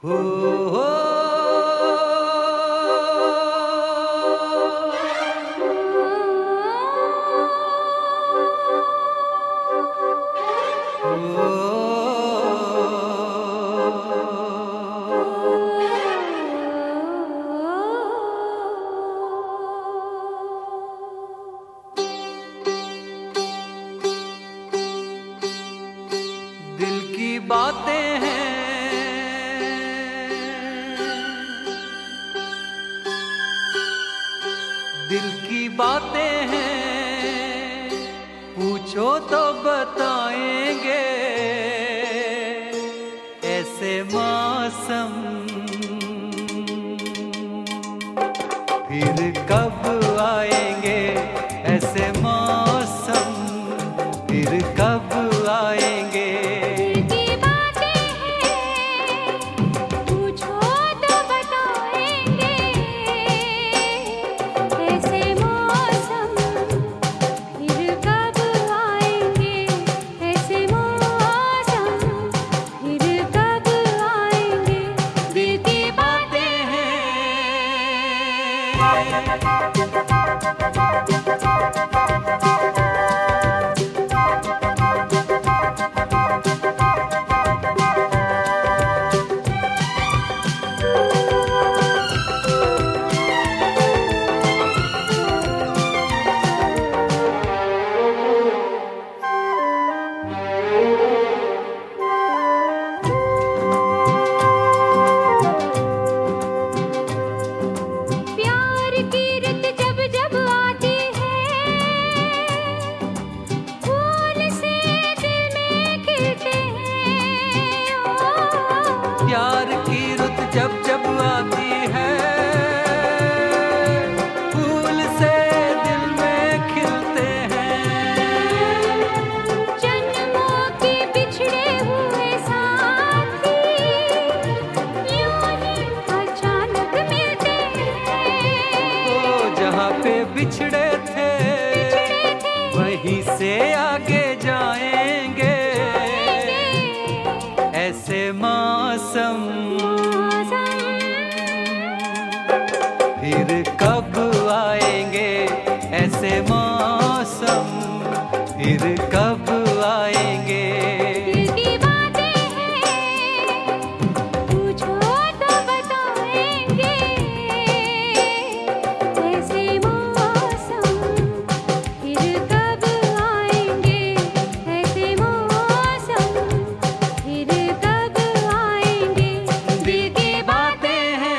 हो, हो, दिल की बातें हैं, दिल की बातें हैं, पूछो तो बताएंगे। ऐसे मौसम फिर कब आएंगे, ऐसे मौसम फिर कब आएंगे। प्यार की रुत जब जब आती है, फूल से दिल में खिलते हैं। जन्मों के बिछड़े हुए साथी यूं ही अचानक मिलते हैं। वो जहाँ पे बिछड़े थे वहीं से आगे जाएंगे। ऐसे मौसम फिर कब आएंगे, ऐसे मौसम फिर कब आएंगे। दिल की बातें हैं, पूछो तो बताएंगे। ऐसे मौसम फिर कब आएंगे, ऐसे मौसम फिर कब आएंगे। दिल की बातें हैं।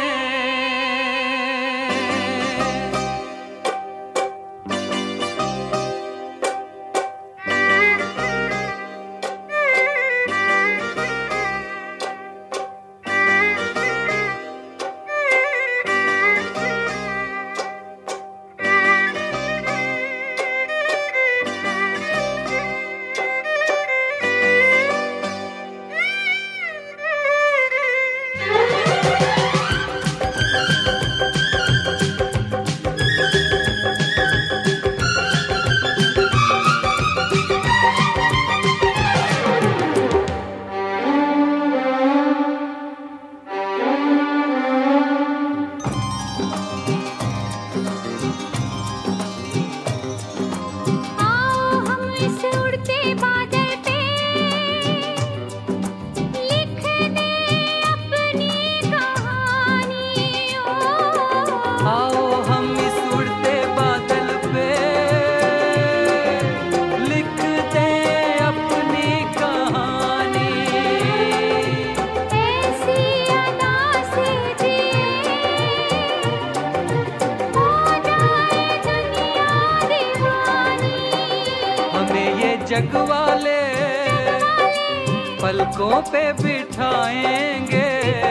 जग वाले पलकों पे बिठाएंगे।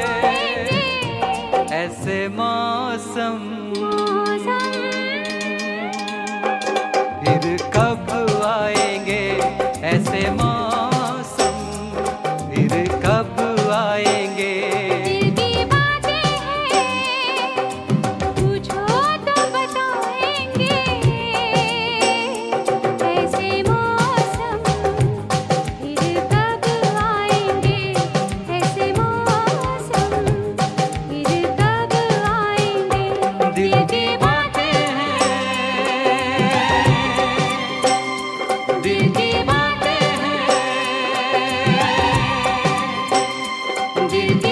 ऐसे मौसम फिर कब आएंगे, ऐसे मौसम फिर कब आएंगे। दिल की बातें हैं, पूछो तो बताएंगे। ऐसे मौसम फिर कब आएंगे, ऐसे मौसम दिल की